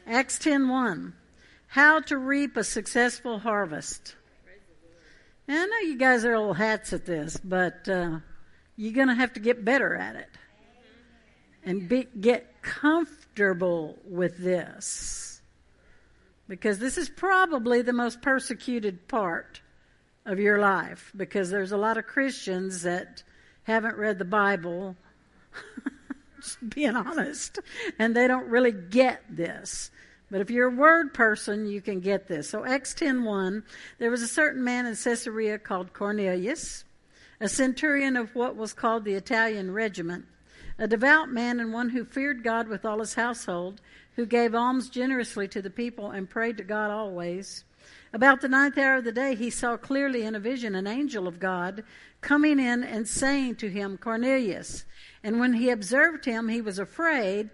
Acts 10:1. How to reap a successful harvest. And I know you guys are old hats at this, but you're going to have to get better at it. And get comfortable with this. Because this is probably the most persecuted part of your life. Because there's a lot of Christians that haven't read the Bible, just being honest, and they don't really get this. But if you're a word person, you can get this. So Acts 10:1, there was a certain man in Caesarea called Cornelius, a centurion of what was called the Italian regiment, a devout man and one who feared God with all his household, who gave alms generously to the people and prayed to God always. About the 9th hour of the day, he saw clearly in a vision an angel of God coming in and saying to him, Cornelius. And when he observed him, he was afraid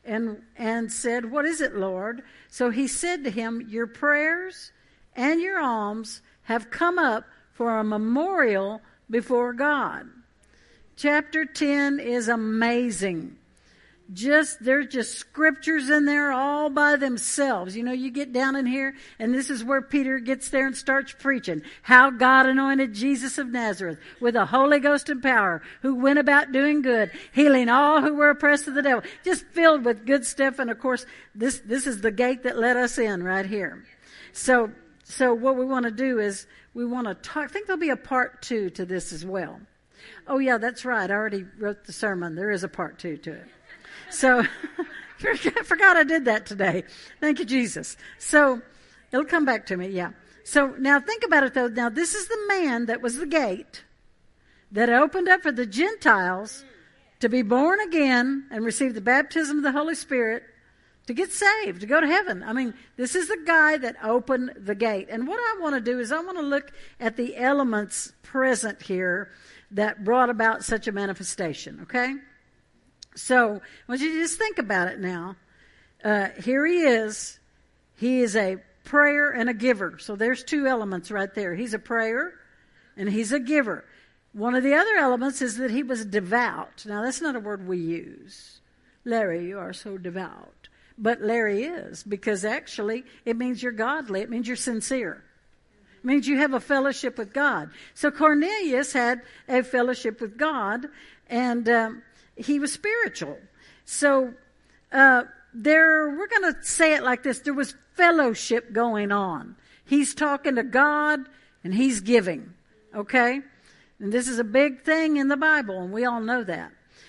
and said, What is it, Lord? So he said to him, Your prayers and your alms have come up for a memorial before God. Chapter 10 is amazing. There's just scriptures in there all by themselves. You know, you get down in here, and this is where Peter gets there and starts preaching. How God anointed Jesus of Nazareth with the Holy Ghost and power, who went about doing good, healing all who were oppressed of the devil. Just filled with good stuff. And of course, this is the gate that let us in right here. So what we want to do is we want to talk. I think there'll be a part 2 to this as well. Oh yeah, that's right. I already wrote the sermon. There is a part 2 to it. So, I forgot I did that today. Thank you, Jesus. So, it'll come back to me, yeah. So, now think about it, though. Now, this is the man that was the gate that opened up for the Gentiles to be born again and receive the baptism of the Holy Spirit, to get saved, to go to heaven. I mean, this is the guy that opened the gate. And what I want to do is I want to look at the elements present here that brought about such a manifestation, okay? So, I want you to just think about it now. Here he is. He is a prayer and a giver. So there's 2 elements right there. He's a prayer and he's a giver. One of the other elements is that he was devout. Now, that's not a word we use. Larry, you are so devout. But Larry is, because actually it means you're godly. It means you're sincere. It means you have a fellowship with God. So Cornelius had a fellowship with God, and he was spiritual. So we're going to say it like this. There was fellowship going on. He's talking to God and he's giving. Okay? And this is a big thing in the Bible, and we all know that.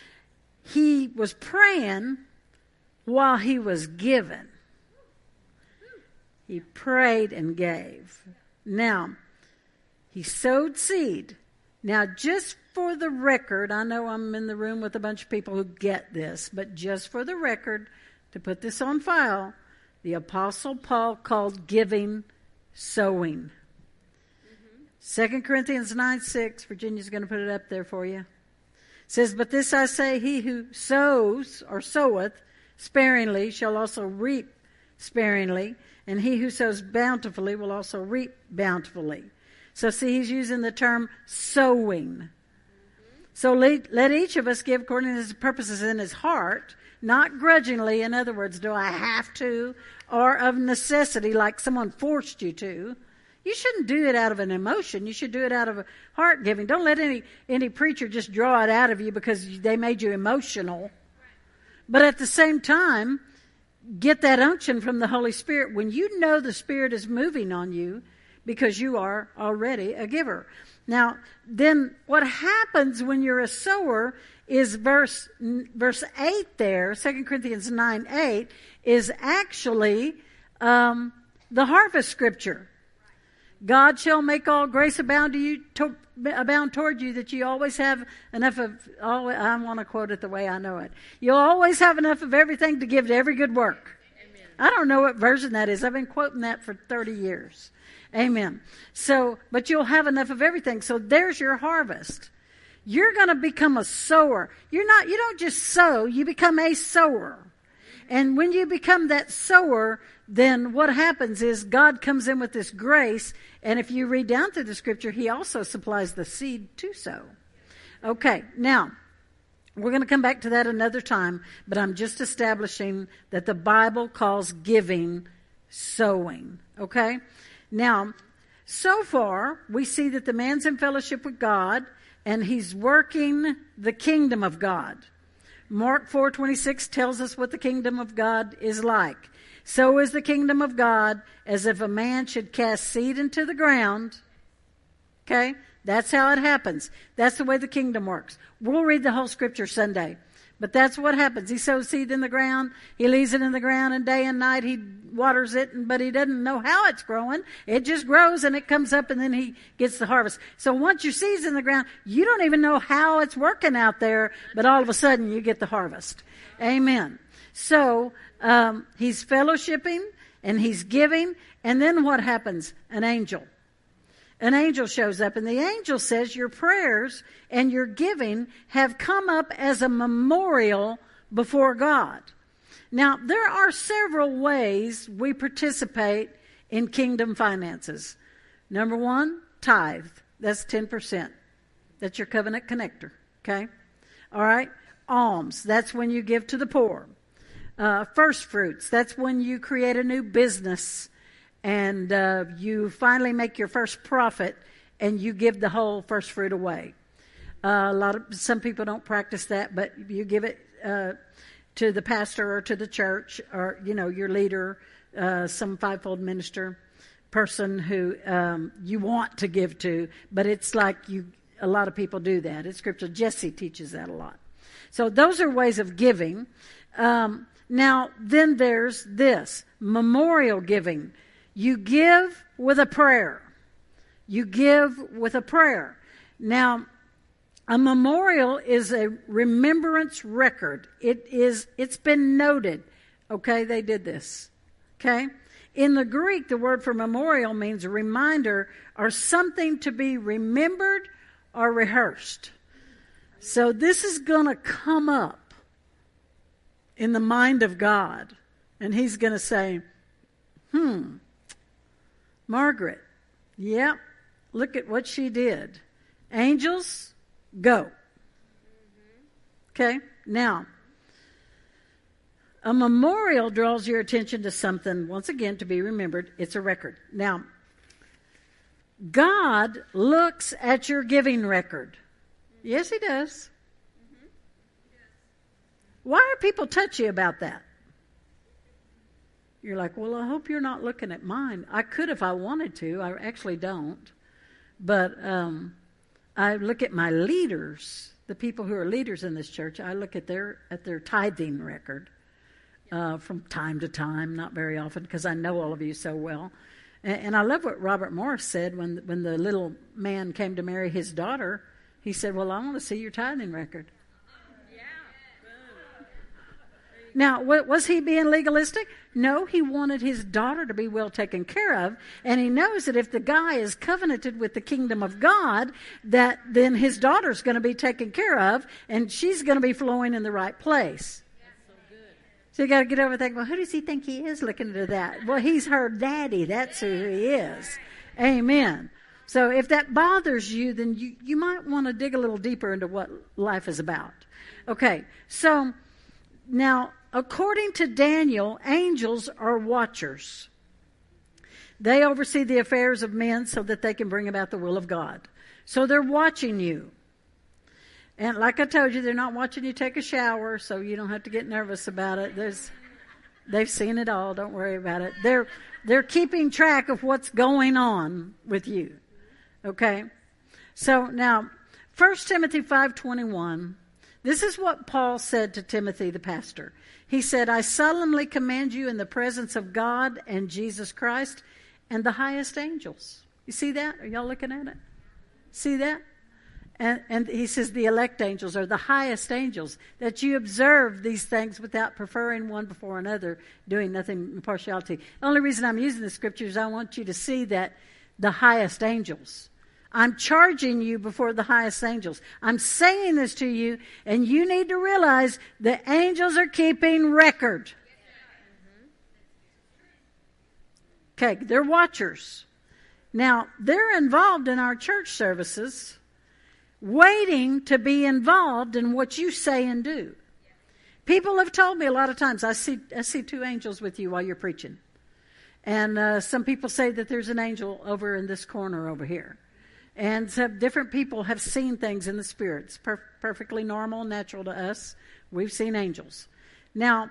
He was praying while he was giving. He prayed and gave. Now, he sowed seed. Now, just for the record, I know I'm in the room with a bunch of people who get this, but just for the record, to put this on file, the Apostle Paul called giving sowing. 2 Corinthians 9:6, Virginia's going to put it up there for you. It says, But this I say, he who sows or soweth sparingly shall also reap sparingly, and he who sows bountifully will also reap bountifully. So see, he's using the term sowing. So let each of us give according to his purposes in his heart, not grudgingly. In other words, do I have to, or of necessity, like someone forced you to. You shouldn't do it out of an emotion. You should do it out of a heart giving. Don't let any preacher just draw it out of you because they made you emotional. But at the same time, get that unction from the Holy Spirit when you know the Spirit is moving on you, because you are already a giver. Now, then what happens when you're a sower is verse 8 there, 2 Corinthians 9:8, is actually the harvest scripture. God shall make all grace abound to you, abound toward you, that you always have enough of, I want to quote it the way I know it. You'll always have enough of everything to give to every good work. Amen. I don't know what version that is. I've been quoting that for 30 years. Amen. So, but you'll have enough of everything. So there's your harvest. You're going to become a sower. You don't just sow, you become a sower. And when you become that sower, then what happens is God comes in with this grace. And if you read down through the scripture, he also supplies the seed to sow. Okay, now, We're going to come back to that another time, but I'm just establishing that the Bible calls giving sowing. Okay? Now, so far, we see that the man's in fellowship with God, and he's working the kingdom of God. Mark 4:26 tells us what the kingdom of God is like. So is the kingdom of God as if a man should cast seed into the ground. Okay? That's how it happens. That's the way the kingdom works. We'll read the whole scripture Sunday. But that's what happens. He sows seed in the ground. He leaves it in the ground, and day and night he waters it, but he doesn't know how it's growing. It just grows, and it comes up, and then he gets the harvest. So once your seed's in the ground, you don't even know how it's working out there, but all of a sudden you get the harvest. Amen. So he's fellowshipping, and he's giving, and then what happens? An angel shows up, and the angel says your prayers and your giving have come up as a memorial before God. Now, there are several ways we participate in kingdom finances. Number one, tithe. That's 10%. That's your covenant connector. Okay? All right? Alms. That's when you give to the poor. First fruits. That's when you create a new business and you finally make your first profit, and you give the whole first fruit away. Some people don't practice that, but you give it to the pastor or to the church, or your leader, some fivefold minister person who you want to give to. But it's like a lot of people do that. It's scripture. Jesse teaches that a lot. So those are ways of giving. Now, then there's this memorial giving. You give with a prayer. You give with a prayer. Now, a memorial is a remembrance record. It's been noted. Okay, they did this. Okay? In the Greek, the word for memorial means a reminder or something to be remembered or rehearsed. So this is going to come up in the mind of God. And he's going to say, Margaret, yep, look at what she did. Angels, go. Okay, now, a memorial draws your attention to something, once again, to be remembered. It's a record. Now, God looks at your giving record. Yes, he does. Why are people touchy about that? You're like, well, I hope you're not looking at mine. I could if I wanted to. I actually don't. But I look at my leaders, the people who are leaders in this church. I look at their tithing record from time to time, not very often, because I know all of you so well. And I love what Robert Morris said when the little man came to marry his daughter. He said, well, I want to see your tithing record. Now, was he being legalistic? No, he wanted his daughter to be well taken care of, and he knows that if the guy is covenanted with the kingdom of God, that then his daughter's going to be taken care of, and she's going to be flowing in the right place. So you got to get over thinking, well, who does he think he is looking at that? Well, he's her daddy. That's who he is. Amen. So if that bothers you, then you might want to dig a little deeper into what life is about. Okay, so now, according to Daniel, angels are watchers. They oversee the affairs of men so that they can bring about the will of God. So they're watching you. And like I told you, they're not watching you take a shower, so you don't have to get nervous about it. They've seen it all. Don't worry about it. They're keeping track of what's going on with you. Okay? So now, 1 Timothy 5:21. This is what Paul said to Timothy, the pastor. He said, I solemnly command you in the presence of God and Jesus Christ and the highest angels. You see that? Are y'all looking at it? See that? And he says the elect angels are the highest angels, that you observe these things without preferring one before another, doing nothing in partiality. The only reason I'm using the scripture is I want you to see that the highest angels. I'm charging you before the highest angels. I'm saying this to you, and you need to realize the angels are keeping record. Okay, they're watchers. Now, they're involved in our church services. waiting to be involved in what you say and do. People have told me a lot of times, I see two angels with you while you're preaching. And some people say that there's an angel over in this corner over here. And some different people have seen things in the spirit. It's perfectly normal, natural to us. We've seen angels. Now,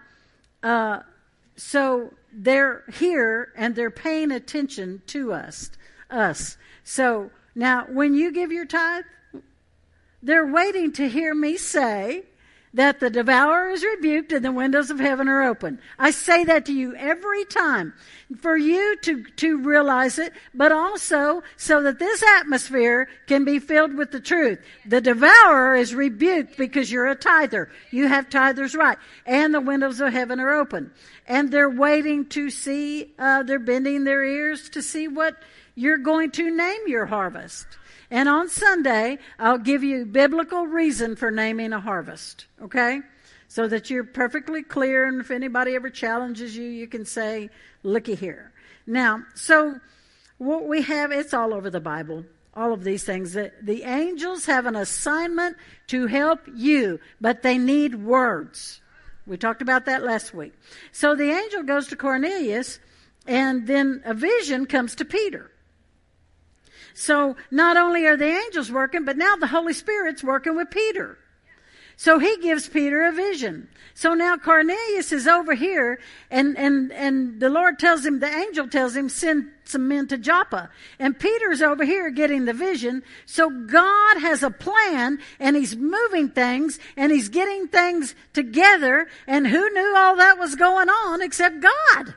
so they're here and they're paying attention to us. So now when you give your tithe, they're waiting to hear me say that the devourer is rebuked and the windows of heaven are open. I say that to you every time for you to realize it, but also so that this atmosphere can be filled with the truth. The devourer is rebuked because you're a tither. You have tithers right. And the windows of heaven are open. And they're waiting to see, they're bending their ears to see what you're going to name your harvest. And on Sunday, I'll give you biblical reason for naming a harvest, okay? So that you're perfectly clear, and if anybody ever challenges you, you can say, looky here. Now, so what we have, it's all over the Bible, all of these things. The angels have an assignment to help you, but they need words. We talked about that last week. So the angel goes to Cornelius, and then a vision comes to Peter. So not only are the angels working, but now the Holy Spirit's working with Peter. So he gives Peter a vision. So now Cornelius is over here, and the Lord tells him, the angel tells him, send some men to Joppa. And Peter's over here getting the vision. So God has a plan, and he's moving things, and he's getting things together. And who knew all that was going on except God?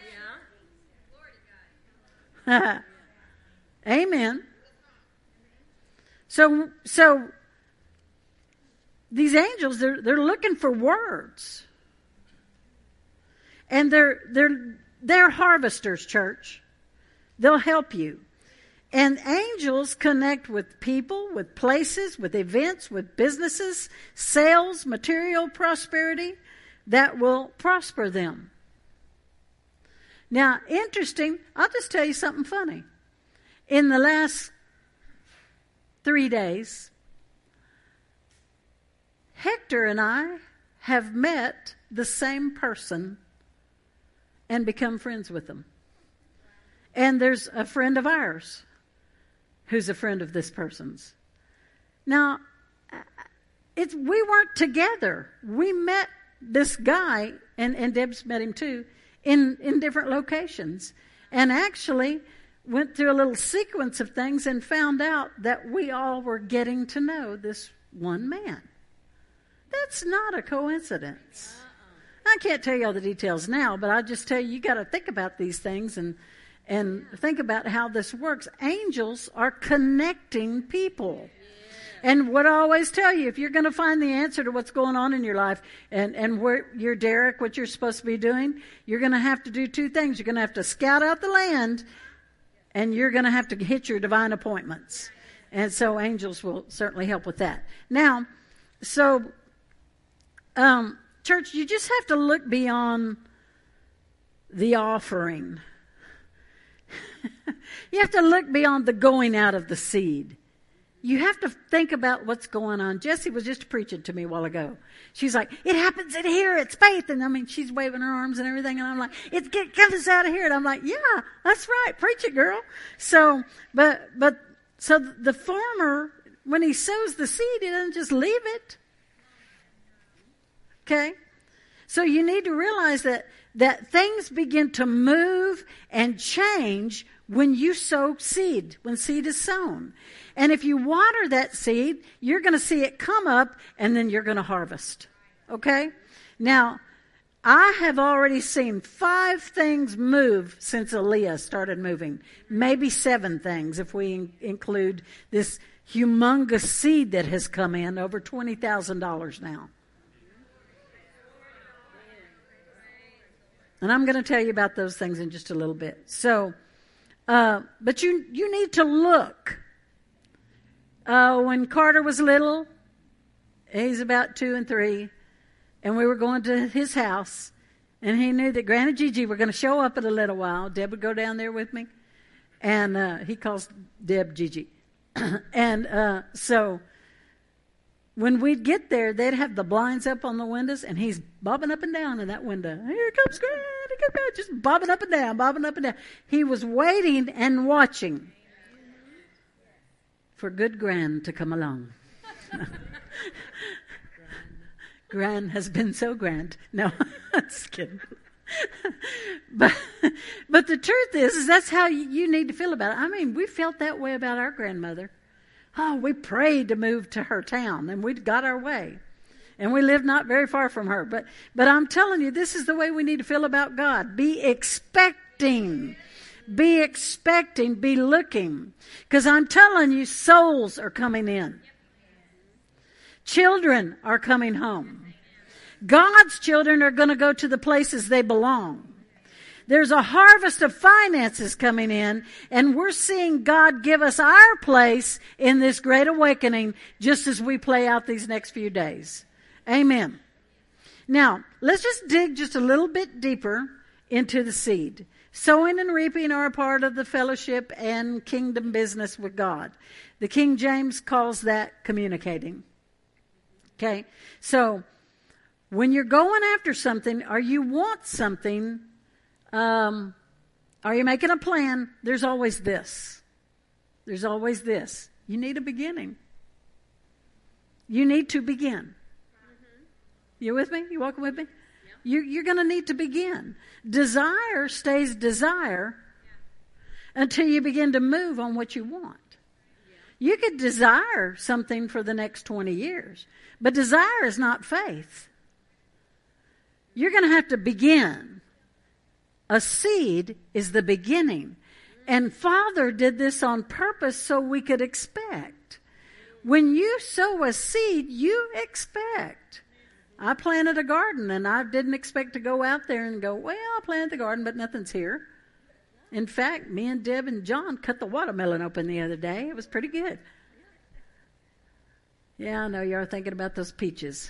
Yeah. Amen. So these angels, they're looking for words. And they're harvesters, church. They'll help you. And angels connect with people, with places, with events, with businesses, sales, material prosperity that will prosper them. Now, interesting, I'll just tell you something funny. In the last 3 days, Hector and I have met the same person and become friends with them. And there's a friend of ours who's a friend of this person's. Now, we weren't together. We met this guy, and Deb's met him too, in different locations. And actually went through a little sequence of things and found out that we all were getting to know this one man. That's not a coincidence. I can't tell you all the details now, but I just tell you got to think about these things and think about how this works. Angels are connecting people. And what I always tell you, if you're going to find the answer to what's going on in your life and where you're Derek, what you're supposed to be doing, you're going to have to do two things. You're going to have to scout out the land, and you're going to have to hit your divine appointments. And so angels will certainly help with that. Now, so, church, you just have to look beyond the offering. You have to look beyond the going out of the seed. You have to think about what's going on. Jessie was just preaching to me a while ago. She's like, it happens in here. It's faith. And I mean, she's waving her arms and everything. And I'm like, it comes out of here. And I'm like, yeah, that's right. Preach it, girl. So, so the farmer, when he sows the seed, he doesn't just leave it. Okay. So you need to realize that things begin to move and change when you sow seed, when seed is sown. And if you water that seed, you're going to see it come up, and then you're going to harvest. Okay? Now, I have already seen 5 things move since Aaliyah started moving. Maybe 7 things if we include this humongous seed that has come in, over $20,000 now. And I'm going to tell you about those things in just a little bit. So, but you need to look. When Carter was little, he's about 2 and 3, and we were going to his house, and he knew that Granny Gigi were going to show up in a little while. Deb would go down there with me, and he calls Deb Gigi. And so when we'd get there, they'd have the blinds up on the windows, and he's bobbing up and down in that window. Here comes Gran, here comes Gran, just bobbing up and down, bobbing up and down. He was waiting and watching for good Gran to come along. Gran has been so grand. No, I'm just kidding. But the truth is that's how you need to feel about it. I mean, we felt that way about our grandmother. Oh, we prayed to move to her town, and we got our way. And we lived not very far from her. But I'm telling you, this is the way we need to feel about God. Be expecting. Be expecting. Be looking. Because I'm telling you, souls are coming in. Children are coming home. God's children are going to go to the places they belong. There's a harvest of finances coming in, and we're seeing God give us our place in this great awakening just as we play out these next few days. Amen. Now, let's just dig just a little bit deeper into the seed. Sowing and reaping are a part of the fellowship and kingdom business with God. The King James calls that communicating. Okay? So, when you're going after something or you want something, are you making a plan? There's always this. There's always this. You need a beginning. You need to begin. You with me? You walking with me? Yeah. You're going to need to begin. Desire stays desire until you begin to move on what you want. You could desire something for the next 20 years, but desire is not faith. You're going to have to begin. A seed is the beginning. And Father did this on purpose so we could expect. When you sow a seed, you expect. I planted a garden, and I didn't expect to go out there and go, well, I planted the garden, but nothing's here. In fact, me and Deb and John cut the watermelon open the other day. It was pretty good. Yeah, I know you are thinking about those peaches.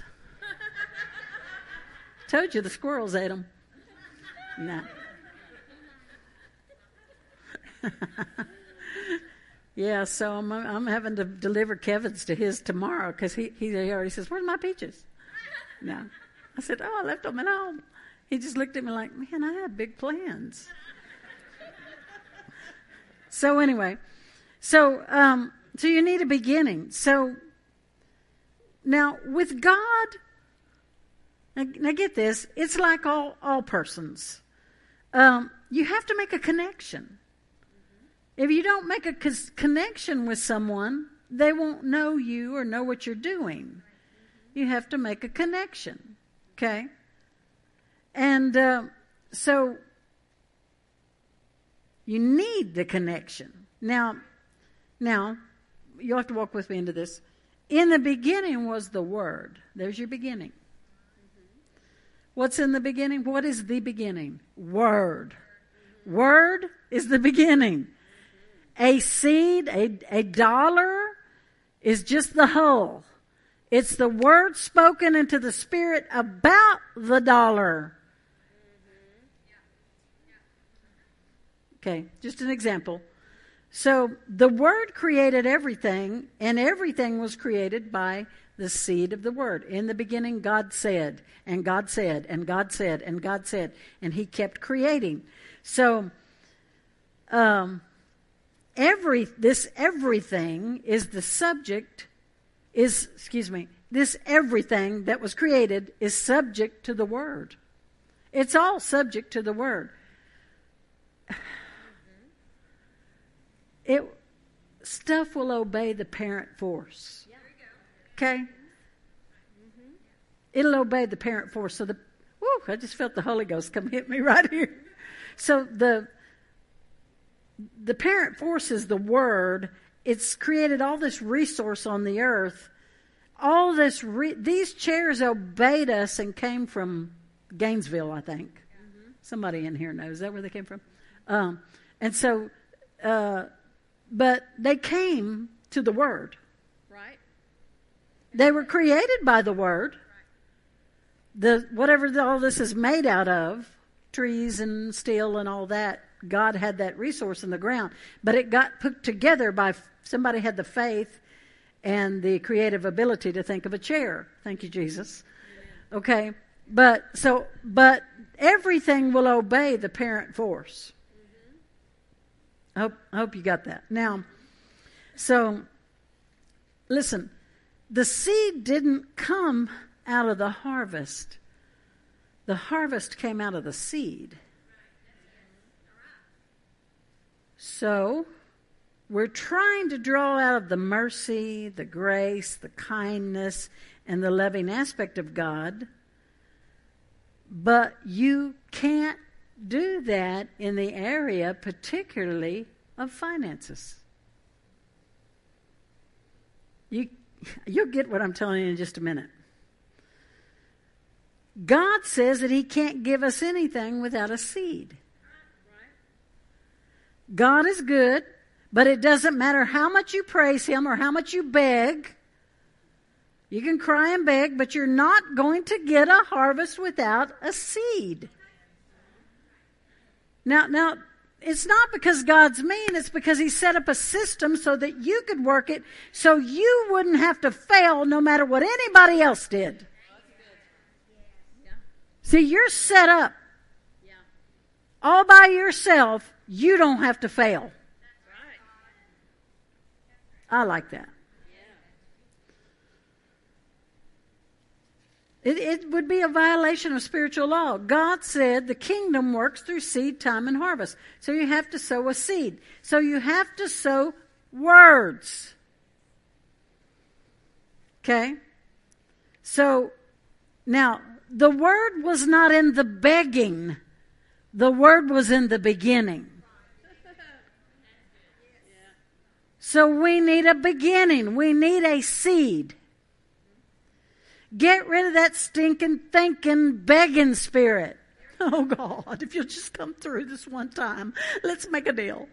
Told you the squirrels ate them. No. Yeah, so I'm having to deliver Kevin's to his tomorrow because he already says, where's my peaches? No. I said, I left them at home. He just looked at me like, man, I had big plans. So anyway, so you need a beginning. So now with God, now get this, it's like all persons. You have to make a connection. If you don't make a connection with someone, they won't know you or know what you're doing. You have to make a connection, okay? And so you need the connection. Now, you'll have to walk with me into this. In the beginning was the Word. There's your beginning. What's in the beginning? What is the beginning? Word. Word is the beginning. A seed, a dollar is just the whole. It's the word spoken into the spirit about the dollar. Okay, just an example. So the Word created everything, and everything was created by the seed of the Word. In the beginning, God said, and God said, and God said, and God said, and He kept creating. So, this everything is the subject, this everything that was created is subject to the Word. It's all subject to the Word. Stuff will obey the parent force. Okay? It'll obey the parent force. So I just felt the Holy Ghost come hit me right here. So the parent force is the Word. It's created all this resource on the earth. All this, these chairs obeyed us and came from Gainesville, I think. Mm-hmm. Somebody in here knows. Is that where they came from? But they came to the Word. Right. They were created by the Word. Whatever all this is made out of, trees and steel and all that, God had that resource in the ground. But it got put together by somebody had the faith and the creative ability to think of a chair. Thank you, Jesus. Okay, but everything will obey the parent force. I hope you got that. Now, so listen, the seed didn't come out of the harvest. The harvest came out of the seed. So we're trying to draw out of the mercy, the grace, the kindness, and the loving aspect of God, but you can't do that in the area particularly of finances. You'll get what I'm telling you in just a minute. God says that He can't give us anything without a seed. God is good, but it doesn't matter how much you praise Him or how much you beg. You can cry and beg, but you're not going to get a harvest without a seed. Now, it's not because God's mean, it's because He set up a system so that you could work it so you wouldn't have to fail no matter what anybody else did. See, you're set up all by yourself. You don't have to fail. I like that. It would be a violation of spiritual law. God said the kingdom works through seed, time, and harvest. So you have to sow a seed. So you have to sow words. Okay? So, now, the word was not in the begging. The word was in the beginning. So we need a beginning. We need a seed. Get rid of that stinking, thinking, begging spirit. Oh, God, if you'll just come through this one time, let's make a deal.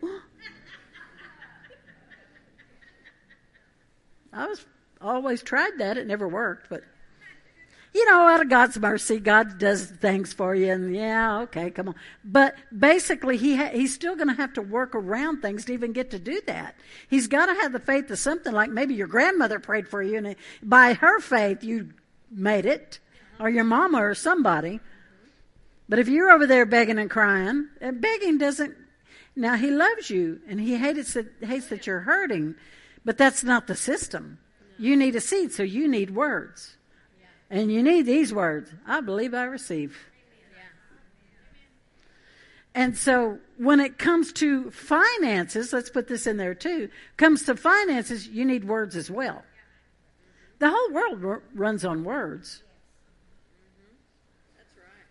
I was always tried that. It never worked, but out of God's mercy, God does things for you, and yeah, okay, come on. But basically, he's still going to have to work around things to even get to do that. He's got to have the faith of something like maybe your grandmother prayed for you, and by her faith, you made it, or your mama or somebody. But if you're over there begging and crying, begging doesn't. Now, He loves you, and He hates that you're hurting, but that's not the system. You need a seed, so you need words. And you need these words. I believe I receive. And so when it comes to finances, let's put this in there too, comes to finances, you need words as well. The whole world runs on words. That's right.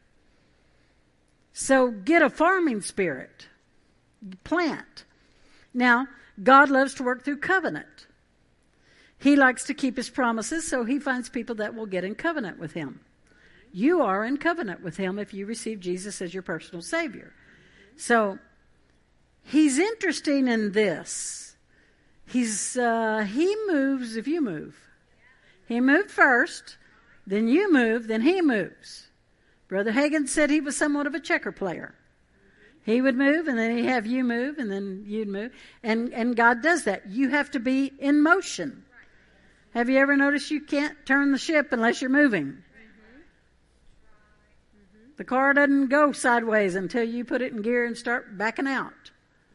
So get a farming spirit. Plant. Now, God loves to work through covenant. He likes to keep His promises, so He finds people that will get in covenant with Him. You are in covenant with Him if you receive Jesus as your personal Savior. So, He's interesting in this. He moves if you move. He moved first, then you move, then He moves. Brother Hagin said he was somewhat of a checker player. He would move, and then He'd have you move, and then you'd move. And God does that. You have to be in motion. Have you ever noticed you can't turn the ship unless you're moving? The car doesn't go sideways until you put it in gear and start backing out.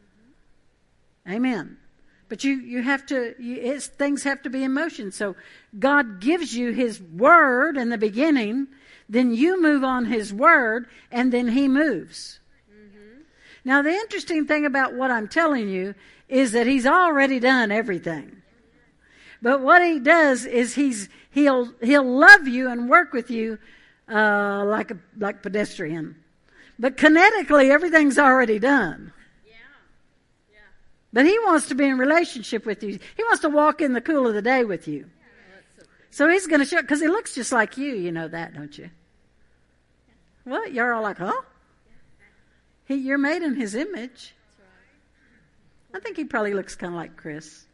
Amen. But you have to, things have to be in motion. So God gives you His word in the beginning, then you move on His word, and then He moves. Now, the interesting thing about what I'm telling you is that He's already done everything. But what He does is He'll love you and work with you like pedestrian. But kinetically, everything's already done. Yeah. But He wants to be in relationship with you. He wants to walk in the cool of the day with you. So He's going to show, because He looks just like you. You know that, don't you? What? You're all like, huh? You're made in His image. I think He probably looks kind of like Chris.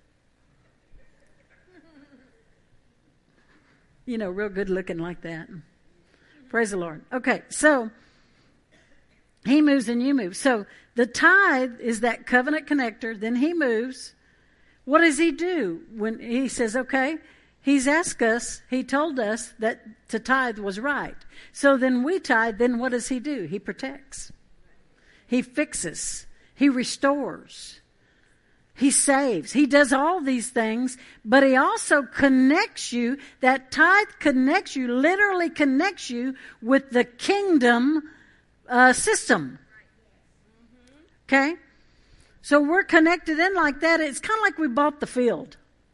Real good looking like that. Praise the Lord. Okay, so He moves and you move. So the tithe is that covenant connector. Then He moves. what does he do when he says, okay, he's asked us, he told us that to tithe was right. So then we tithe, then what does he do? He protects. He fixes. He restores. He saves. He does all these things, but he also connects you. That tithe connects you, literally connects you with the kingdom system. Okay? So we're connected in like that. It's kind of like we bought the field.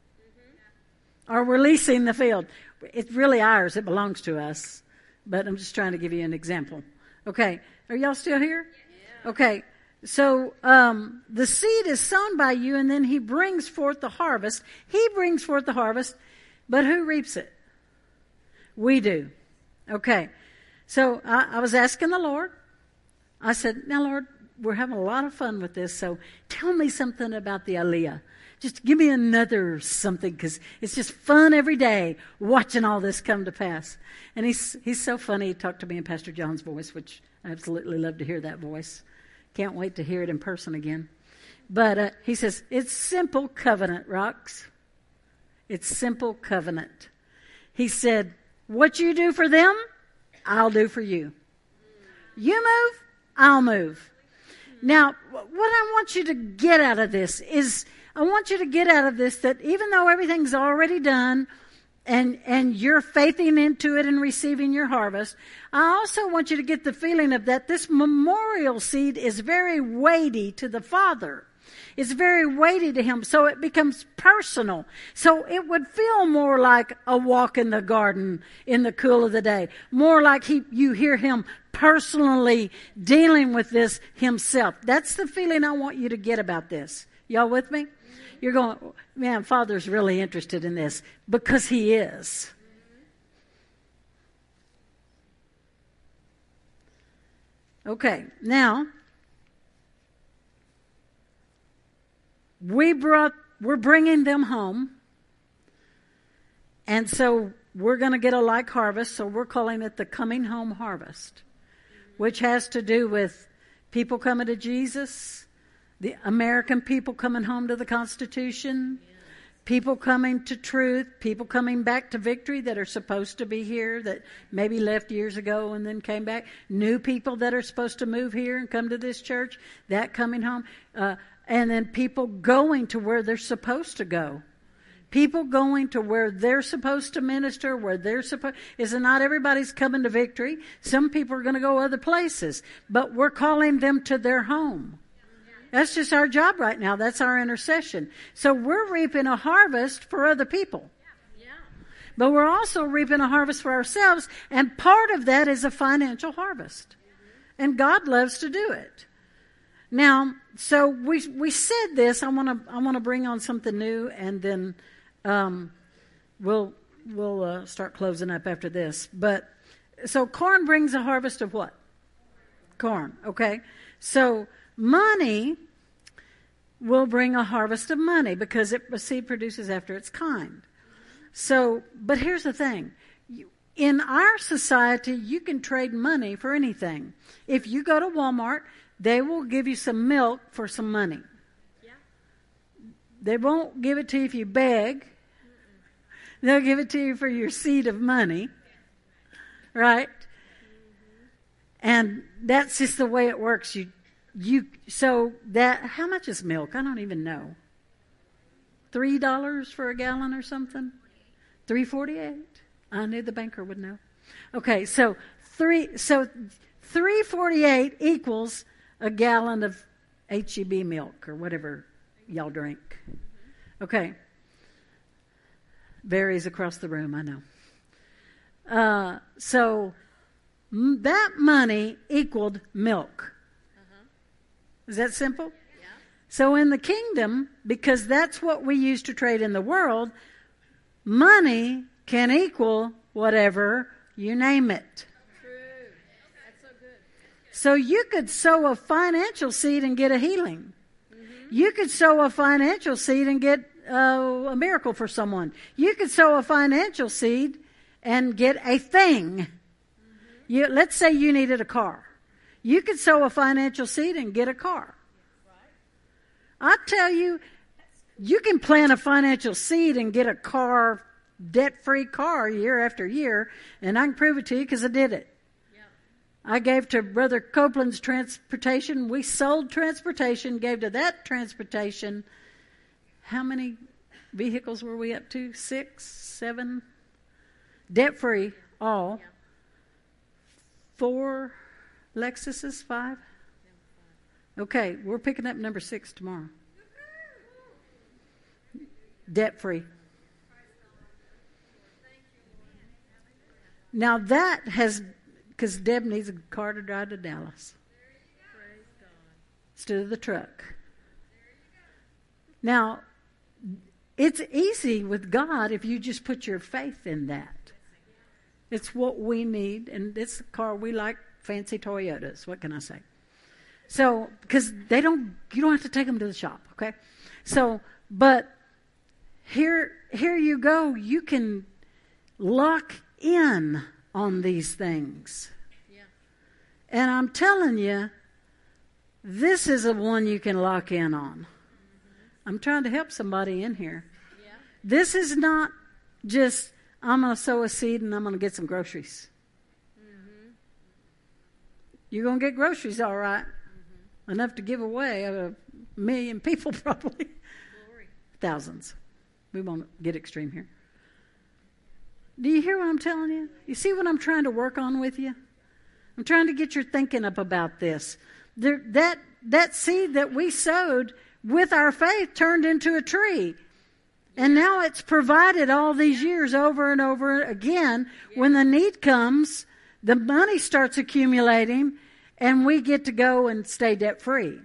Or we're leasing the field. It's really ours. It belongs to us. But I'm just trying to give you an example. Okay. Are y'all still here? Yeah. Okay. So the seed is sown by you, and then he brings forth the harvest. He brings forth the harvest, but who reaps it? We do. Okay. So I was asking the Lord. I said, now, Lord, we're having a lot of fun with this, so tell me something about the Aliyah. Just give me another something, because it's just fun every day watching all this come to pass. And he's so funny. He talked to me in Pastor John's voice, which I absolutely love to hear that voice. Can't wait to hear it in person again. But he says, it's simple covenant, Rox. It's simple covenant. He said, what you do for them, I'll do for you. You move, I'll move. Now, what I want you to get out of this is, I want you to get out of this that even though everything's already done and you're faithing into it and receiving your harvest, I also want you to get the feeling of that this memorial seed is very weighty to the Father. It's very weighty to him, so it becomes personal. So it would feel more like a walk in the garden in the cool of the day. More like you hear him personally dealing with this himself. That's the feeling I want you to get about this. Y'all with me? You're going, man, Father's really interested in this, because he is. Okay, now, we're bringing them home, and so we're going to get a like harvest, so we're calling it the coming home harvest, which has to do with people coming to Jesus, the American people coming home to the Constitution, people coming to truth, people coming back to victory that are supposed to be here, that maybe left years ago and then came back, new people that are supposed to move here and come to this church, that coming home, and then people going to where they're supposed to go. People going to where they're supposed to minister, where they're supposed... Not everybody's coming to victory. Some people are going to go other places, but we're calling them to their home. That's just our job right now. That's our intercession. So we're reaping a harvest for other people. But we're also reaping a harvest for ourselves, and part of that is a financial harvest. And God loves to do it. Now, so we said this. I want to bring on something new, and then we'll start closing up after this. But so corn brings a harvest of what? Corn. Okay. So money will bring a harvest of money, because a seed produces after its kind. So, but here's the thing. In our society, you can trade money for anything. If you go to Walmart, they will give you some milk for some money. Yeah. They won't give it to you if you beg. They'll give it to you for your seed of money. Right? And that's just the way it works. So that, how much is milk? I don't even know. $3 for a gallon or something? $3.48? I knew the banker would know. Okay, so $3.48 equals a gallon of H-E-B milk or whatever y'all drink. Okay. Varies across the room, I know. So that money equaled milk. Is that simple? Yeah. So in the kingdom, because that's what we use to trade in the world, money can equal whatever you name it. True. That's so good. So you could sow a financial seed and get a healing. Mm-hmm. You could sow a financial seed and get a miracle for someone. You could sow a financial seed and get a thing. Mm-hmm. Let's say you needed a car. You could sow a financial seed and get a car. I tell you, You can plant a financial seed and get a car, debt-free car year after year, and I can prove it to you because I did it. I gave to Brother Copeland's transportation. We sold transportation, gave to that transportation. How many vehicles were we up to? 6, 7? Debt-free, all. 4 Lexuses, 5? Okay, we're picking up number 6 tomorrow. Debt-free. Now that has, because Deb needs a car to drive to Dallas instead of the truck. Now, it's easy with God if you just put your faith in that. It's what we need, and it's the car we like, fancy Toyotas. What can I say? So, because you don't have to take them to the shop, okay? So, but here you go. You can lock in on these things. Yeah. And I'm telling you, this is the one you can lock in on. Mm-hmm. I'm trying to help somebody in here. Yeah. This is not just, I'm going to sow a seed and I'm going to get some groceries. Mm-hmm. You're going to get groceries, all right. Mm-hmm. Enough to give away a million people probably. Glory. Thousands. We won't get extreme here. Do you hear what I'm telling you? You see what I'm trying to work on with you? I'm trying to get your thinking up about this. That seed that we sowed with our faith turned into a tree. And now it's provided all these years over and over again. When the need comes, the money starts accumulating, and we get to go and stay debt-free.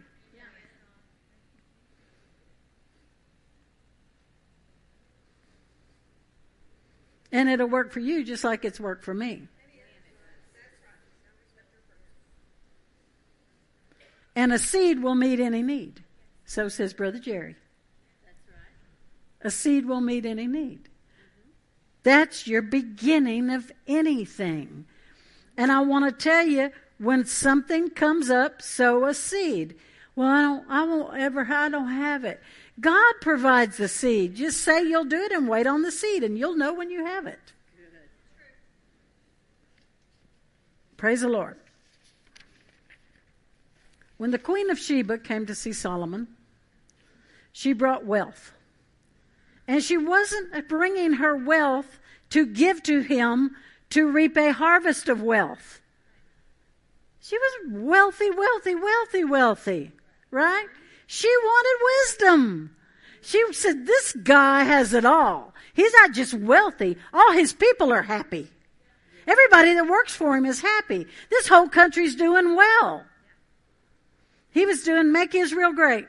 And it'll work for you just like it's worked for me. And a seed will meet any need. So says Brother Jerry. That's right. A seed will meet any need. That's your beginning of anything. And I want to tell you, when something comes up, sow a seed. Well, I don't have it. God provides the seed. Just say you'll do it and wait on the seed, and you'll know when you have it. Good. Praise the Lord. When the Queen of Sheba came to see Solomon, she brought wealth. And she wasn't bringing her wealth to give to him to reap a harvest of wealth. She was wealthy, right? She wanted wisdom. She said, this guy has it all. He's not just wealthy. All his people are happy. Everybody that works for him is happy. This whole country's doing well. He was doing Make Israel Great.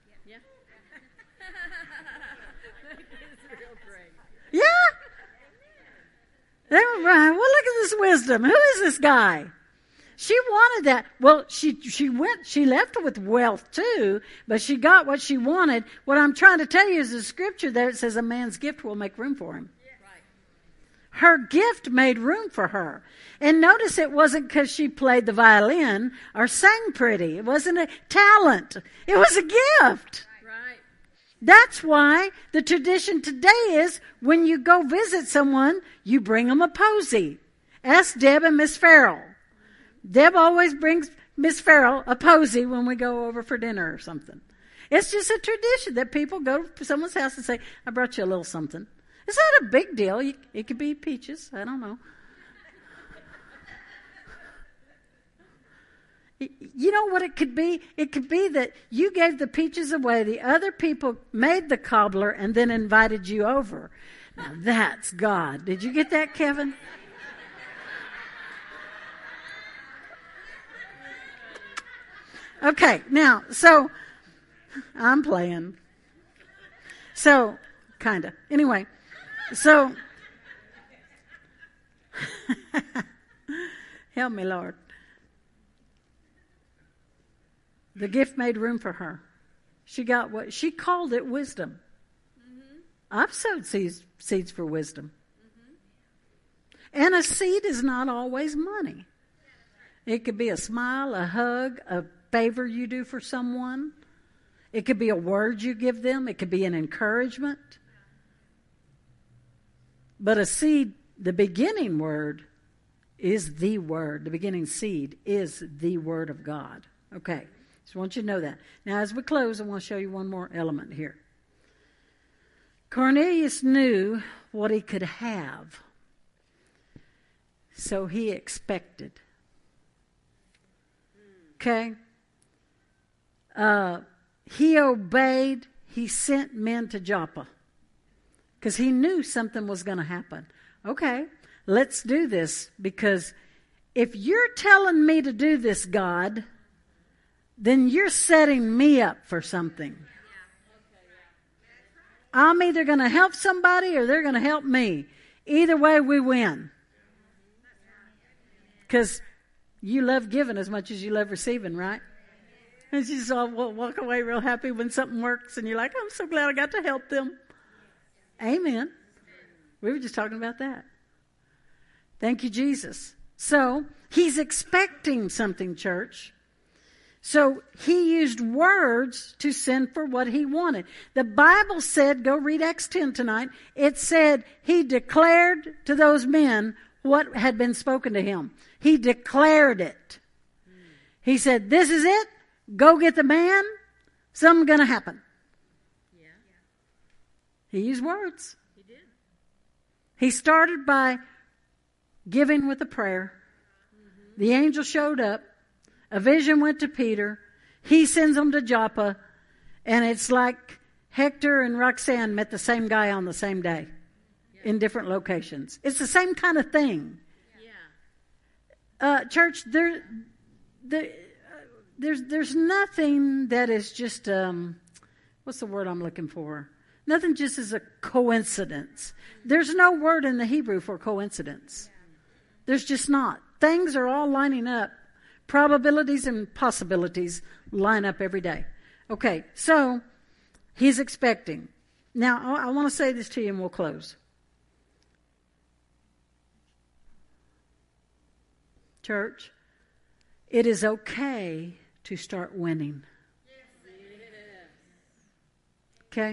Yeah. They were right. Well, look at this wisdom. Who is this guy? She wanted that. Well, she left with wealth too, but she got what she wanted. What I'm trying to tell you is the scripture there. It says a man's gift will make room for him. Her gift made room for her. And notice it wasn't because she played the violin or sang pretty. It wasn't a talent. It was a gift. Right. That's why the tradition today is when you go visit someone, you bring them a posy. Ask Deb and Miss Farrell. Deb always brings Miss Farrell a posy when we go over for dinner or something. It's just a tradition that people go to someone's house and say, I brought you a little something. It's not a big deal. It could be peaches. I don't know. You know what it could be? It could be that you gave the peaches away. The other people made the cobbler and then invited you over. Now that's God. Did you get that, Kevin? Okay, now, so I'm playing. So, kind of. Anyway, so help me, Lord. The gift made room for her. She got what she called it wisdom. Mm-hmm. I've sowed seeds for wisdom. Mm-hmm. And a seed is not always money. It could be a smile, a hug, a favor you do for someone. It could be a word you give them. It could be an encouragement. But a seed, the beginning word is the word. The beginning seed is the word of God. Okay, just want you to know that. Now, as we close, I want to show you one more element here. Cornelius knew what he could have, so he expected. Okay? He obeyed. He sent men to Joppa because he knew something was going to happen. Okay, let's do this, because if you're telling me to do this, God, then you're setting me up for something. I'm either going to help somebody or they're going to help me. Either way, we win. Because you love giving as much as you love receiving, right? And you just all walk away real happy when something works and you're like, I'm so glad I got to help them. Amen. We were just talking about that. Thank you, Jesus. So he's expecting something, church. So he used words to send for what he wanted. The Bible said, go read Acts 10 tonight, it said he declared to those men what had been spoken to him. He declared it. He said, this is it. Go get the man. Something's going to happen. Yeah. He used words. He did. He started by giving with a prayer. Mm-hmm. The angel showed up. A vision went to Peter. He sends them to Joppa. And it's like Hector and Roxanne met the same guy on the same day in different locations. It's the same kind of thing. Yeah. Church, there's nothing that is just, what's the word I'm looking for? Nothing just is a coincidence. There's no word in the Hebrew for coincidence. There's just not. Things are all lining up. Probabilities and possibilities line up every day. Okay, so he's expecting. Now, I want to say this to you and we'll close. Church, it is okay to start winning. Okay?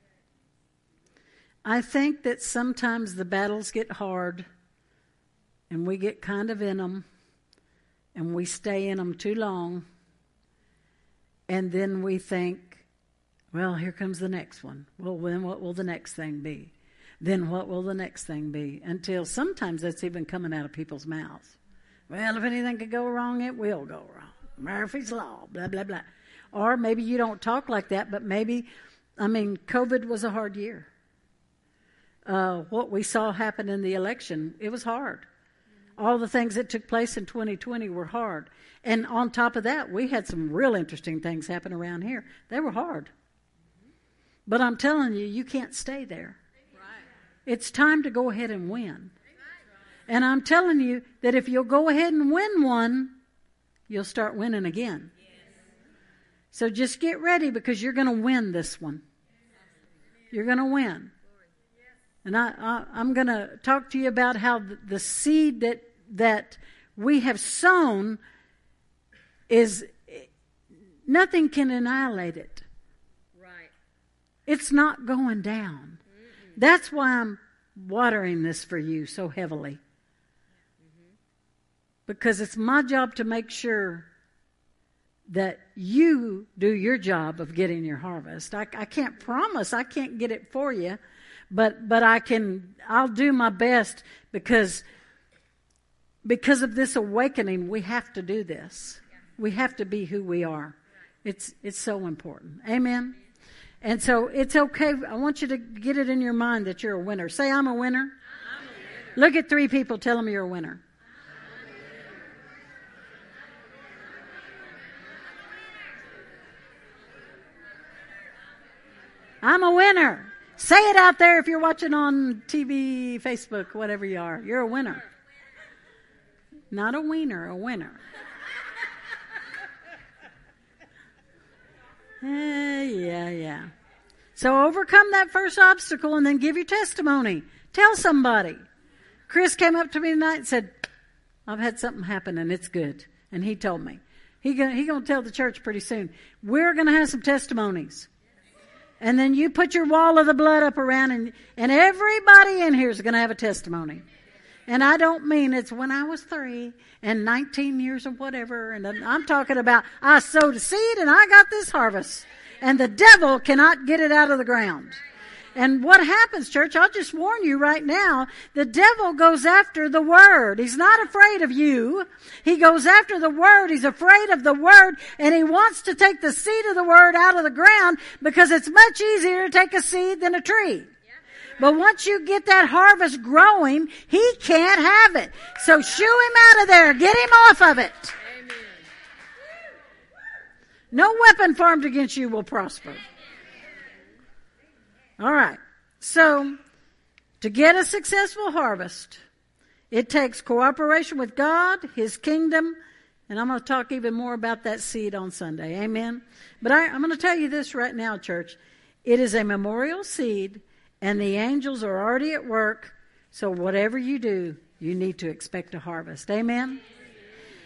I think that sometimes the battles get hard and we get kind of in them. And we stay in them too long. And then we think, well, here comes the next one. Well, then what will the next thing be? Then what will the next thing be? Until sometimes that's even coming out of people's mouths. Well, if anything could go wrong, it will go wrong. Murphy's Law, blah, blah, blah. Or maybe you don't talk like that, but maybe, COVID was a hard year. What we saw happen in the election, it was hard. All the things that took place in 2020 were hard. And on top of that, we had some real interesting things happen around here. They were hard. But I'm telling you, you can't stay there. It's time to go ahead and win. And I'm telling you that if you'll go ahead and win one, you'll start winning again. So just get ready, because you're going to win this one. You're going to win. And I'm going to talk to you about how the seed that we have sown is, nothing can annihilate it. Right. It's not going down. Mm-mm. That's why I'm watering this for you so heavily. Mm-hmm. Because it's my job to make sure that you do your job of getting your harvest. I can't promise, I can't get it for you. But I'll do my best, because of this awakening, we have to do this. We have to be who we are. It's so important. Amen. And so it's okay. I want you to get it in your mind that you're a winner. Say, I'm a winner. I'm a winner. Look at 3 people. Tell them you're a winner. I'm a winner. Say it out there if you're watching on TV, Facebook, whatever you are. You're a winner. Not a wiener, a winner. Yeah. So overcome that first obstacle and then give your testimony. Tell somebody. Chris came up to me tonight and said, I've had something happen and it's good. And he told me. He gonna tell the church pretty soon. We're gonna have some testimonies. And then you put your wall of the blood up around, and everybody in here is gonna have a testimony. And I don't mean it's when I was 3 and 19 years or whatever. And I'm talking about I sowed a seed and I got this harvest. And the devil cannot get it out of the ground. And what happens, church, I'll just warn you right now, the devil goes after the word. He's not afraid of you. He goes after the word. He's afraid of the word, and he wants to take the seed of the word out of the ground because it's much easier to take a seed than a tree. But once you get that harvest growing, he can't have it. So shoo him out of there. Get him off of it. Amen. No weapon formed against you will prosper. All right. So, to get a successful harvest, it takes cooperation with God, His kingdom, and I'm going to talk even more about that seed on Sunday. Amen. But I'm going to tell you this right now, church. It is a memorial seed, and the angels are already at work. So whatever you do, you need to expect a harvest. Amen.